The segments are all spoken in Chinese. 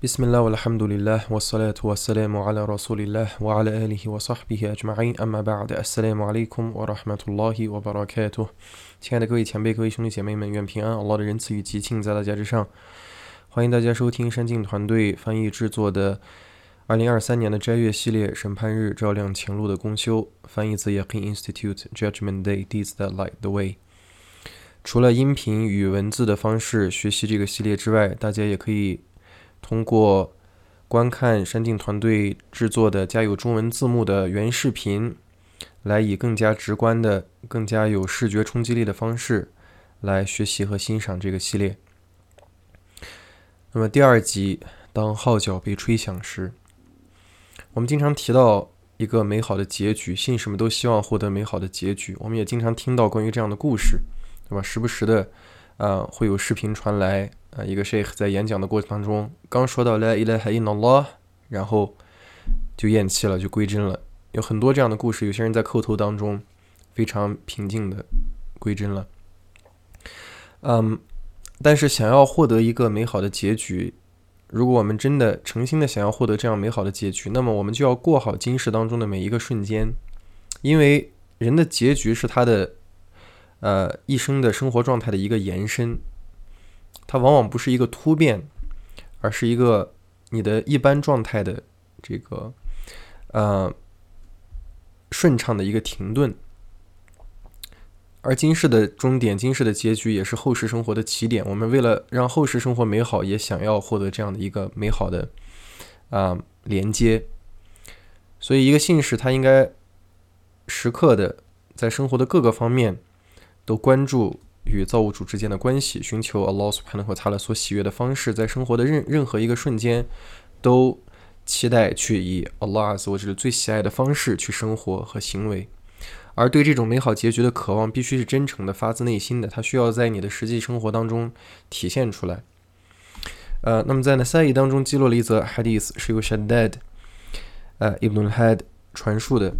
بسم الله والحمد لله والصلاة والسلام على رسول الله وعلى آله وصحبه أجمعين أما بعد السلام عليكم ورحمة الله وبركاته。亲爱的各位前辈、各位兄弟姐妹们，愿平安Allah的仁慈与吉庆在大家之上。欢迎大家收听山静团队翻译制作的2023年的斋月系列审判日照亮前路的公修，翻译自 Yaqeen Institute Judgment Day Deeds That Light the Way。除了音频与文字的方式学习这个系列之外，大家也可以通过观看山静团队制作的加有中文字幕的原视频，来以更加直观的、更加有视觉冲击力的方式来学习和欣赏这个系列。那么第二集，当号角被吹响时，我们经常提到一个美好的结局，信什么都希望获得美好的结局。我们也经常听到关于这样的故事，对吧？时不时的会有视频传来，一个 sheikh 在演讲的过程当中刚说到 La ilaha illallah， 然后就咽气了，就归真了。有很多这样的故事，有些人在叩头当中非常平静的归真了。但是想要获得一个美好的结局，如果我们真的诚心的想要获得这样美好的结局，那么我们就要过好今世当中的每一个瞬间，因为人的结局是他的一生的生活状态的一个延伸，它往往不是一个突变，而是一个你的一般状态的这个顺畅的一个停顿。而今世的终点，今世的结局也是后世生活的起点。我们为了让后世生活美好，也想要获得这样的一个美好的连接。所以一个信士他应该时刻的在生活的各个方面都关注与造物主之间的关系，寻求 Allah subhanahu wa ta'ala 所喜悦的方式，在生活的任何一个瞬间都期待去以 Allah azza wa jalla 最喜爱的方式去生活和行为。而对这种美好结局的渴望必须是真诚的、发自内心的，它需要在你的实际生活当中体现出来。那么在 Nasa'i 当中记录了一则 hadith， 是由 Shaddad Ibn al-Had 传述的。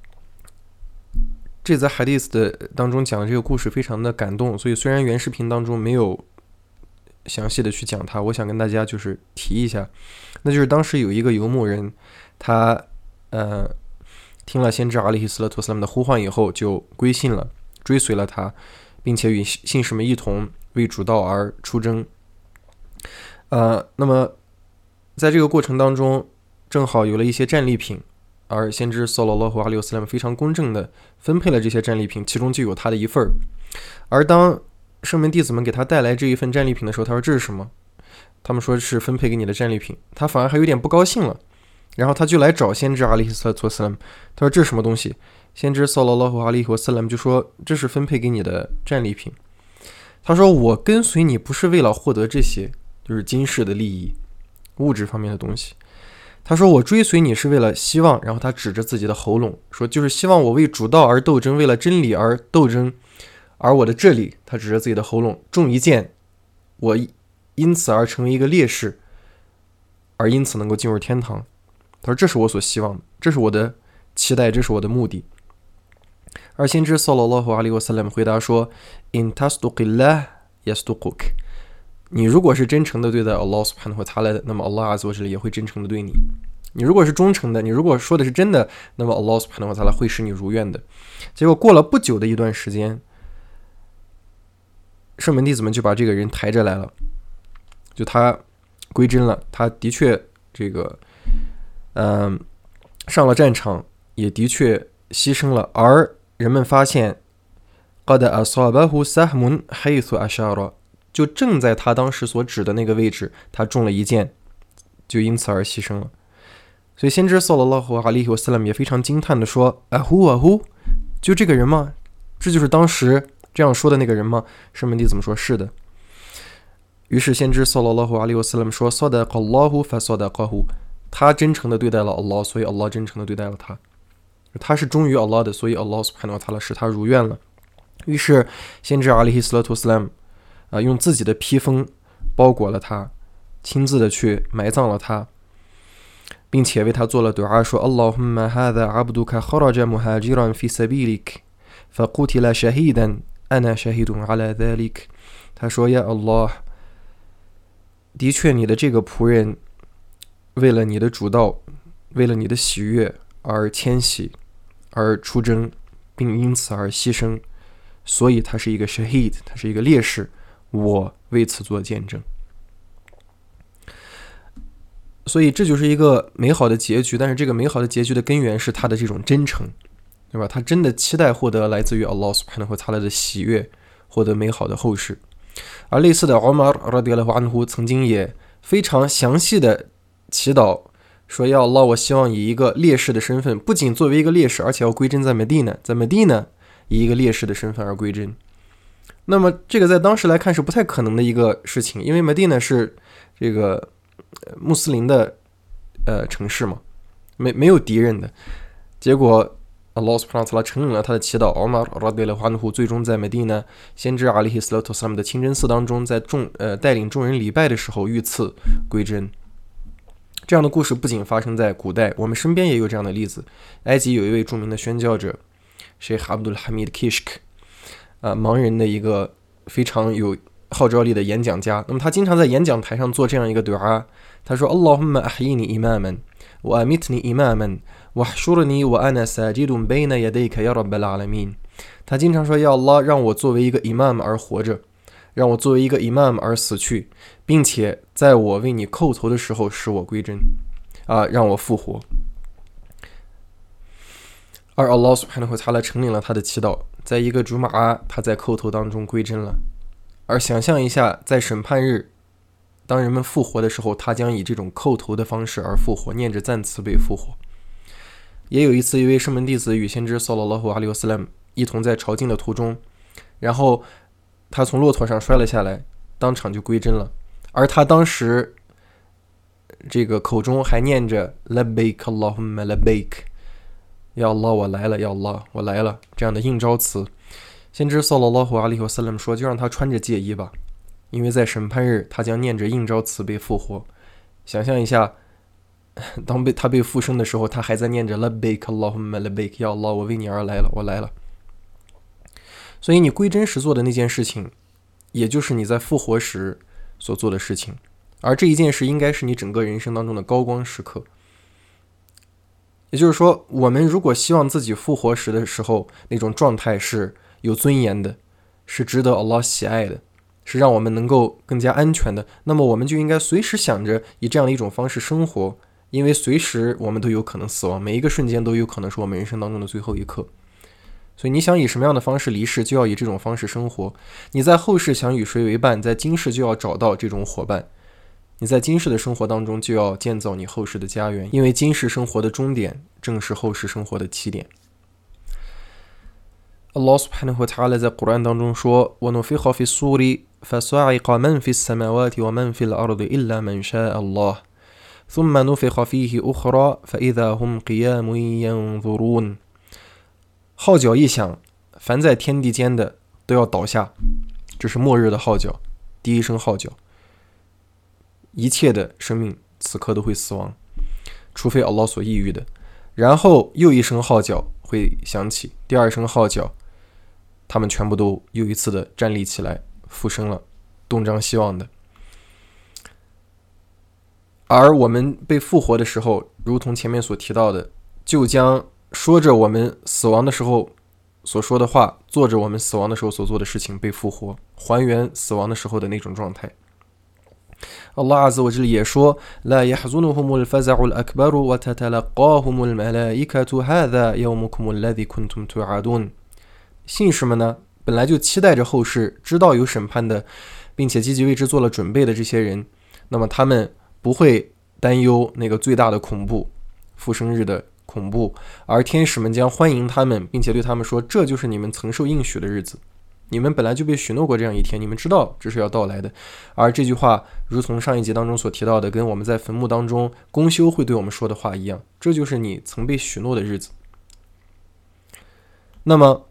这则 hadith 的当中讲的这个故事非常的感动，所以虽然原视频当中没有详细的去讲它，我想跟大家就是提一下，那就是当时有一个游牧人，他听了先知阿里希斯勒图斯拉姆的呼唤以后，就归信了，追随了他，并且与信士们一同为主道而出征。那么在这个过程当中，正好有了一些战利品，而先知扫罗拉胡阿里斯拉姆非常公正的分配了这些战利品，其中就有他的一份。而当圣门弟子们给他带来这一份战利品的时候，他说这是什么？他们说是分配给你的战利品，他反而还有点不高兴了。然后他就来找先知阿里希斯勒图斯拉姆，他说这是什么东西？先知扫罗拉胡阿里斯拉姆就说这是分配给你的战利品。他说我跟随你不是为了获得这些就是今世的利益，物质方面的东西。他说我追随你是为了希望，然后他指着自己的喉咙说就是希望我为主道而斗争，为了真理而斗争。而我的这里，他指着自己的喉咙中一箭，我因此而成为一个烈士，而因此能够进入天堂。他说这是我所希望的，这是我的期待，这是我的目的。而先知扫罗拉胡阿里瓦萨拉姆回答说 In tasduqillah yasduquk， 你如果是真诚的对待 Allah subhanahu wa ta'ala 那么 Allah azza wa jalla 也会真诚的对你。你如果是忠诚的，你如果说的是真的，那么 Allah subhanahu wa ta'ala 会使你如愿的。结果过了不久的一段时间，圣门弟子们就把这个人抬着来了，就他归真了，他的确这个上了战场，也的确牺牲了。而人们发现 قد أصابه سهم حيث أشار， 就正在他当时所指的那个位置，他中了一箭，就因此而牺牲了。所以先知扫罗拉胡阿里希斯拉姆也非常惊叹地说，就这个人吗？这就是当时这样说的那个人吗？圣门弟子们说是的。于是先知扫罗拉胡阿里希斯拉姆说 صدق الله فصدقه， 他真诚的对待了 Allah， 所以 Allah 真诚的对待了他。他是忠于 Allah 的，所以 Allah subhanahu wa ta'ala 使他如愿了。于是先知阿里希斯勒图斯拉姆用自己的披风包裹了他，亲自的去埋葬了他，并且为他做了 dua 说 Allahumma hadha abduka kharaja muhajiran fi sabilik faqutila shahidan ana shahidun ala dhalik。他说呀 Allah， 的确你的这个仆人为了你的主道，为了你的喜悦而迁徙，而出征，并因此而牺牲，所以他是一个 shahid， 他是一个烈士，我为此做见证。所以这就是一个美好的结局，但是这个美好的结局的根源是他的这种真诚，对吧？他真的期待获得来自于 Allah subhanahu wa ta'ala 的喜悦，获得美好的后世。而类似的 Umar radiyallahu anhu 曾经也非常详细的祈祷说，要 Allah， 我希望以一个烈士的身份，不仅作为一个烈士，而且要归真在 Medina， 在 Medina 以一个烈士的身份而归真。那么这个在当时来看是不太可能的一个事情，因为 Medina 是这个穆斯林的城市嘛，没有敌人的。结果 Allah subhanahu wa ta'ala 承认了他的祈祷， Umar radiyallahu anhu 最终在 Medina 先知 alayhi salatu wasalam 的清真寺当中，在带领众人礼拜的时候遇刺归真。这样的故事不仅发生在古代，我们身边也有这样的例子。埃及有一位著名的宣教者 Sheikh Abdul Hamid Kishk，盲人的一个非常有号召力的演讲家。那么他经常在演讲台上做这样一个 dua， 他说 Allahumma ahyini imaman wa amitni imaman wahshurni wa ana sajidun bayna yadayka ya rabbal alamin。 他经常说，呀 Allah， 让我作为一个 imam 而活着，让我作为一个 imam 而死去，并且在我为你叩头的时候使我归真，让我复活。而 Allah subhanahu wa ta'ala 承认了他的祈祷，在一个朱马他在叩头当中归真了。而想象一下，在审判日，当人们复活的时候，他将以这种叩头的方式而复活，念着赞词被复活。也有一次，一位圣门弟子与先知 sallallahu alaihi wasallam 一同在朝觐的途中，然后他从骆驼上摔了下来，当场就归真了。而他当时这个口中还念着 labbaik Allahumma labbaik， ya Allah 我来了， ya Allah 我来了，这样的应召词。先知 sallallahu alaihi wasallam 说，就让他穿着戒衣吧，因为在审判日他将念着应召词被复活。想象一下，当他被复生的时候，他还在念着 labbaik Allahumma labbaik， ya Allah 我为你而来了，我来了。所以你归真时做的那件事情，也就是你在复活时所做的事情，而这一件事应该是你整个人生当中的高光时刻。也就是说，我们如果希望自己复活时的时候那种状态是有尊严的，是值得 Allah 喜爱的，是让我们能够更加安全的，那么我们就应该随时想着以这样的一种方式生活，因为随时我们都有可能死亡，每一个瞬间都有可能是我们人生当中的最后一刻。所以你想以什么样的方式离世，就要以这种方式生活。你在后世想与谁为伴，在今世就要找到这种伙伴。你在今世的生活当中就要建造你后世的家园，因为今世生活的终点正是后世生活的起点。Allah subhanahu wa ta'ala 在 Quran 当中说， وَنُفِخَ فِي الصُّورِ فَصَعِقَ مَنْ فِي السَّمَاوَاتِ وَمَنْ فِي الْأَرْضِ إِلَّا مَنْ شَاءَ اللَّهُ ثُمَّ نُفِخَ فِيهِ أُخْرَى فَإِذَا هُمْ قِيَامٌ يَنْظُرُونَ。 号角一响，凡在天地间的都要倒下，这是末日的号角，第一声号角，一切的生命此刻都会死亡，除非 Allah 所抑郁的。然后又一声号角会响起，第二声号角，他们全部都又一次的站立起来，复生了，东张西望的。而我们被复活的时候，如同前面所提到的，就将说着我们死亡的时候所说的话，做着我们死亡的时候所做的事情被复活，还原死亡的时候的那种状态。Allah Azza wa Jalla 也说， لا يحزنهم الفزع الأكبر وتتلقاهم الملائكة هذا يومكم الذي كنتم توعدون。 信士们呢，本来就期待着后世，知道有审判的，并且积极为之做了准备的这些人，那么他们不会担忧那个最大的恐怖，复生日的恐怖，而天使们将欢迎他们，并且对他们说，这就是你们曾受应许的日子，你们本来就被许诺过这样一天，你们知道这是要到来的。而这句话如同上一集当中所提到的，跟我们在坟墓当中公休会对我们说的话一样，这就是你曾被许诺的日子。那么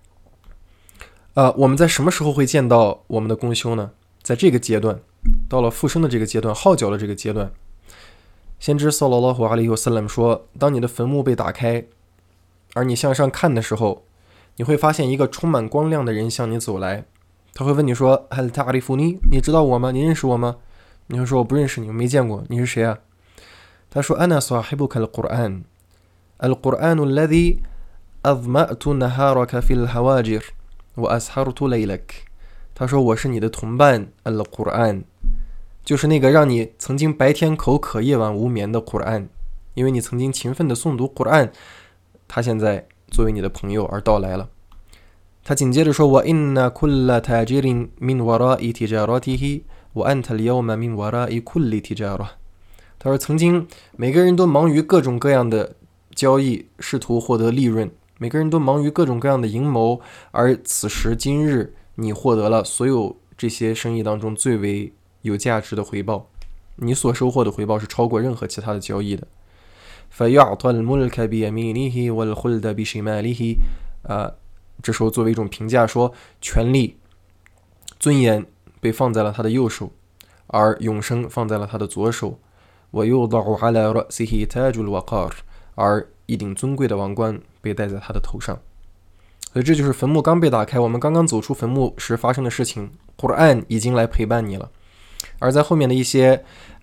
我们在什么时候会见到我们的公休呢？在这个阶段，到了复生的这个阶段，号角的这个阶段，先知 sallallahu alaihi wasallam 说，当你的坟墓被打开，而你向上看的时候，你会发现一个充满光亮的人向你走来，他会问你说 هل تعرفني， 你知道我吗？你认识我吗？你会说，我不认识你，我没见过，你是谁啊？ 他说 أنا صاحبك القرآن القرآن الذي أظمأت نهارك في الهواجر وأسهرت ليلك。他说我是你的同伴 Al-Qur'an， 就是那个让你曾经白天口渴夜晚无眠的 Qur'an， 因为你曾经勤奋的诵读 Qur'an， 他现在作为你的朋友而到来了。他紧接着说 وَإِنَّ كُلَّ تَاجِرٍ مِنْ وَرَاءِ تِجَارَتِهِ وَأَنْتَ الْيَوْمَ مِنْ وَرَاءِ كُلِّ تِجَارَةٍ。 他说曾经每个人都忙于各种各样的交易，试图获得利润，每个人都忙于各种各样的阴谋，而此时今日你获得了所有这些生意当中最为有价值的回报，你所收获的回报是超过任何其他的交易的。فَيُعْطَى الْمُلْكَ بِيَمِينِهِ وَالْخُلْدَ بِشِمَالِهِ。 这时候作为一种评价说，权力尊严被放在了他的右手，而永生放在了他的左手。وَيُوضَعُ عَلَى رَأْسِهِ تَاجُ الْوَقَارِ。 而一顶尊贵的王冠被戴在他的头上。所以这就是坟墓刚被打开，我们刚刚走出坟墓时发生的事情。Qur'an 已经来陪伴你了。而在后面的一些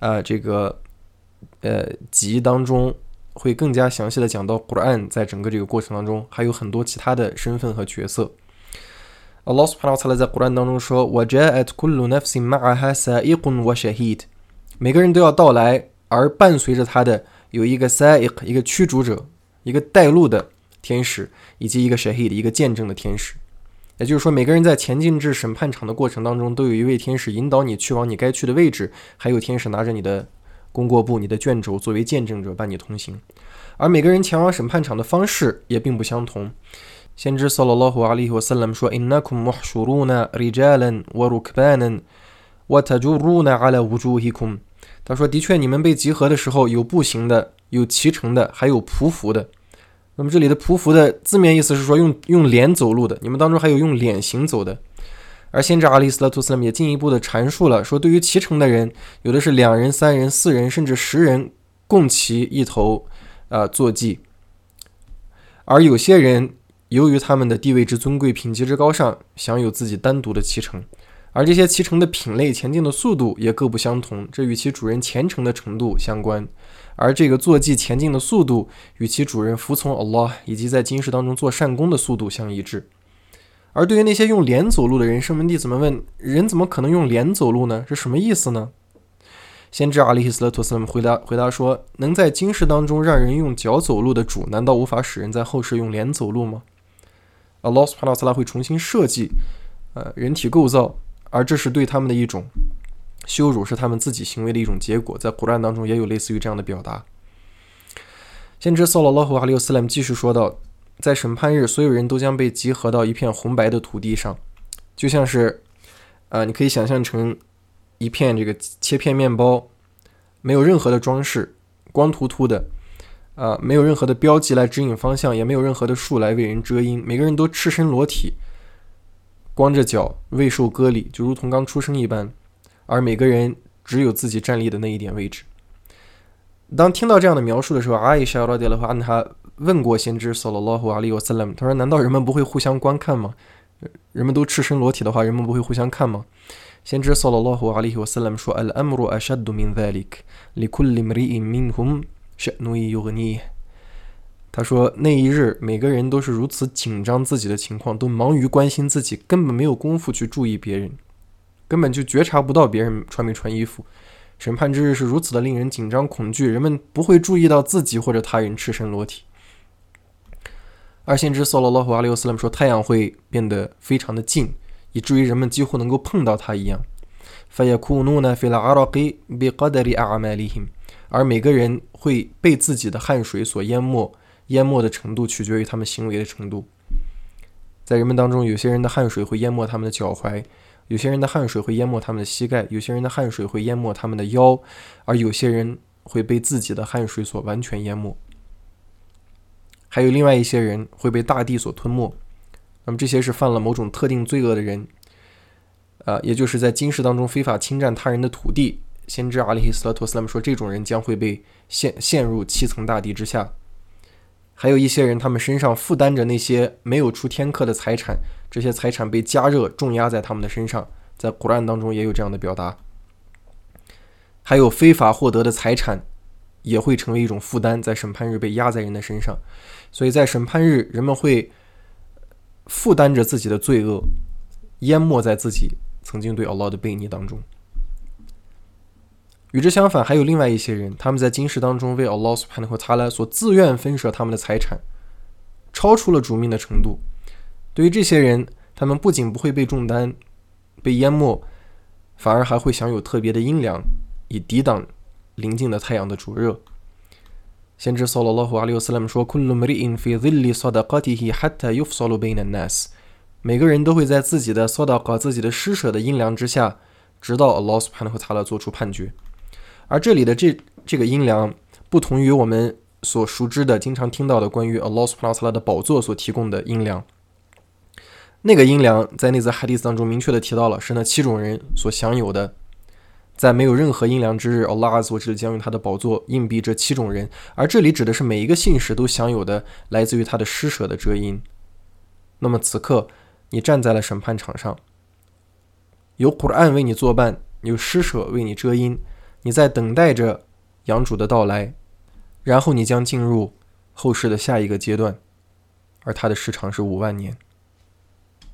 集当中会更加详细的讲到 Qur'an 在整个这个过程当中还有很多其他的身份和角色。Allah subhanahu wa ta'ala 在 Qur'an 当中说 وَجَاءَتْ كُلُّ نَفْسٍ مَعَهَا سَائِقٌ وَشَهِيدٌ。 每个人都要到来，而伴随着他的有一个 sa'iq， 一个驱逐者，一个带路的天使，以及一个 shahid， 一个见证的天使。也就是说，每个人在前进至审判场的过程当中，都有一位天使引导你去往你该去的位置，还有天使拿着你的功过簿、你的卷轴作为见证者伴你同行。而每个人前往审判场的方式也并不相同。先知 sallallahu alaihi wasallam 说 إنكم محشورون رجالا وركبانا وتجرون على وجوهكم。 他说的确你们被集合的时候有步行的，有骑乘的，还有匍匐的。那么这里的匍匐的字面意思是说用脸走路的，你们当中还有用脸行走的。而先知阿里斯拉图斯拉姆也进一步的阐述了，说对于骑乘的人，有的是2人、3人、4人甚至10人共骑一头坐骑，而有些人由于他们的地位之尊贵、品级之高尚，享有自己单独的骑乘。而这些骑乘的品类、前进的速度也各不相同，这与其主人虔诚的程度相关。而这个坐骑前进的速度与其主人服从 Allah 以及在今世当中做善功的速度相一致。而对于那些用脸走路的人，圣门弟子们问，人怎么可能用脸走路呢？是什么意思呢？先知阿里斯拉图斯拉姆回答说，能在今世当中让人用脚走路的主，难道无法使人在后世用脸走路吗？ Allah subhanahu wa ta'ala 会重新设计人体构造，而这是对他们的一种羞辱，是他们自己行为的一种结果。在古兰当中也有类似于这样的表达。先知 sallallahu alaihi wasallam 继续说道，在审判日，所有人都将被集合到一片红白的土地上，就像是你可以想象成一片这个切片面包，没有任何的装饰，光秃秃的，没有任何的标记来指引方向，也没有任何的树来为人遮阴，每个人都赤身裸体，光着脚，未受割礼，就如同刚出生一般，而每个人只有自己站立的那一点位置。当听到这样的描述的时候，阿伊莎radiyallahu anha问过先知 sallallahu alaihi wasallam， 他说难道人们不会互相观看吗？人们都赤身裸体的话，人们不会互相看吗？先知 sallallahu alaihi wasallam 说 الأمر أشد من ذلك لكل امرئ منهم شأن يغنيه。 他说那一日每个人都是如此紧张自己的情况，都忙于关心自己，根本没有功夫去注意别人，根本就觉察不到别人穿没穿衣服。审判之日是如此的令人紧张恐惧，人们不会注意到自己或者他人赤身裸体。而先知 sallallahu alaihi wasallam 说太阳会变得非常的近，以至于人们几乎能够碰到它一样。فَيَكُونُونَ فِي الْعَرَقِ بِقَدَرِ أَعْمَالِهِمْ 而每个人会被自己的汗水所淹没，淹没的程度取决于他们行为的程度。在人们当中，有些人的汗水会淹没他们的脚踝，有些人的汗水会淹没他们的膝盖，有些人的汗水会淹没他们的腰，而有些人会被自己的汗水所完全淹没。还有另外一些人会被大地所吞没。那么这些是犯了某种特定罪恶的人，也就是在今世当中非法侵占他人的土地。先知阿里斯拉图斯拉姆说，这种人将会被陷入7层大地之下。还有一些人，他们身上负担着那些没有出天课的财产，这些财产被加热重压在他们的身上，在古兰当中也有这样的表达。还有非法获得的财产， 也会成为一种负担，在审判日被压在人的身上。所以在审判日，人们会负担着自己的罪恶，淹没在自己曾经对 Allah 的悖逆当中。与之相反，还有另外一些人，他们在今世当中为 Allah subhanahu wa ta'ala 所自愿分舍他们的财产，超出了主命的程度。对于这些人，他们不仅不会被重担被淹没，反而还会享有特别的阴凉，以抵挡临近的太阳的灼热。先知 sallallahu alaihi wasallam 说 kullu mri'in fi dhilli sadaqatihi hatta yufsalu bayna an-nas， 每个人都会在自己的 sadaqa 自己的施舍的阴凉之下，直到 Allah subhanahu wa ta'ala 做出判决。而这里的这个阴凉不同于我们所熟知的经常听到的关于 Allah subhanahu wa ta'ala 的宝座所提供的阴凉。那个阴凉在那则 hadith 当中明确的提到了，是那7种人所享有的，在没有任何阴凉之日， Allah azza wa jalla 将用他的宝座荫蔽这7种人，而这里指的是每一个信士都享有的来自于他的施舍的遮阴。那么此刻你站在了审判场上，有 Quran 为你作伴，有施舍为你遮阴，你在等待着养主的到来，然后你将进入后世的下一个阶段，而它的时长是5万年。